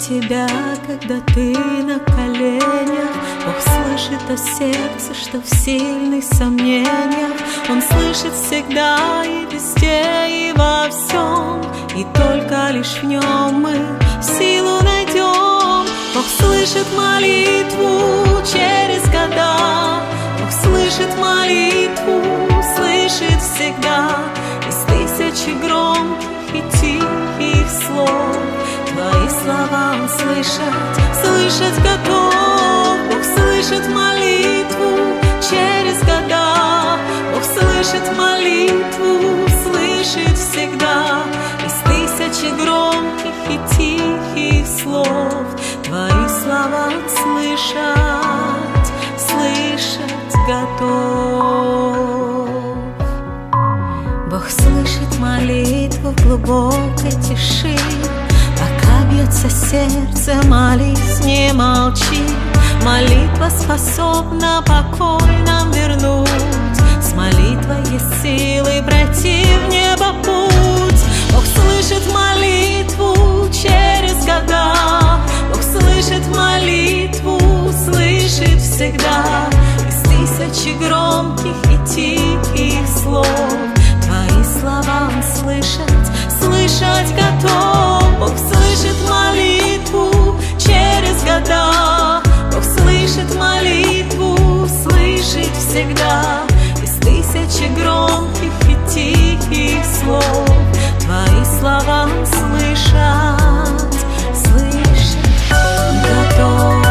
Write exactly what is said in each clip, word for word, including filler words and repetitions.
тебя, когда ты на коленях. Бог слышит о сердце, что в сильных сомнениях. Он слышит всегда и везде, и во всем, и только лишь в нем мы силу найдем. Бог слышит молитву через года, Бог слышит молитву, слышит всегда. Из тысячи громких и тихих слов твои слова он слышать, слышать готов. Бог слышит молитву через года, Бог слышит молитву, слышит всегда. Из тысячи громких и тихих слов твои слова он слышать, слышать готов. Бог слышит молитву в глубокой тиши. Пока бьется сердце, молись, не молчи. Молитва способна покой нам вернуть. С молитвой есть силы пройти в небо путь. Бог слышит молитву через года, Бог слышит молитву, слышит всегда. Из тысячи громких и тихих слов твои слова он слышать, слышать готов. Бог слышит молитву через года, Бог слышит молитву, слышит всегда. Из тысячи громких и тихих слов твои слова он слышать, слышать готов.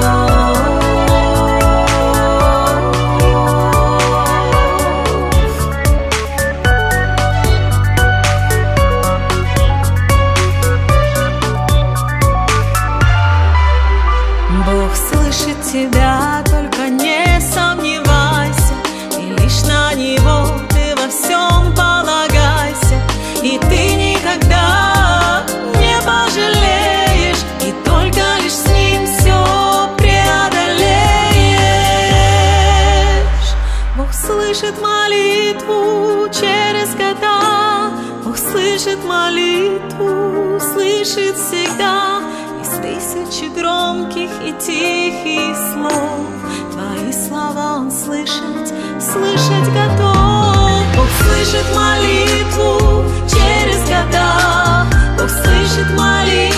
Бог слышит тебя, только не сомневайся, и лишь на Него ты во всем полагайся. И ты никогда не пожалеешь, и только лишь с Ним все преодолеешь. Бог слышит молитву через года, Бог слышит молитву, слышит всегда. Из тысячи громких и тихих слов твои слова он слышать, слышать готов. Бог слышит молитву через года, Бог слышит молитву.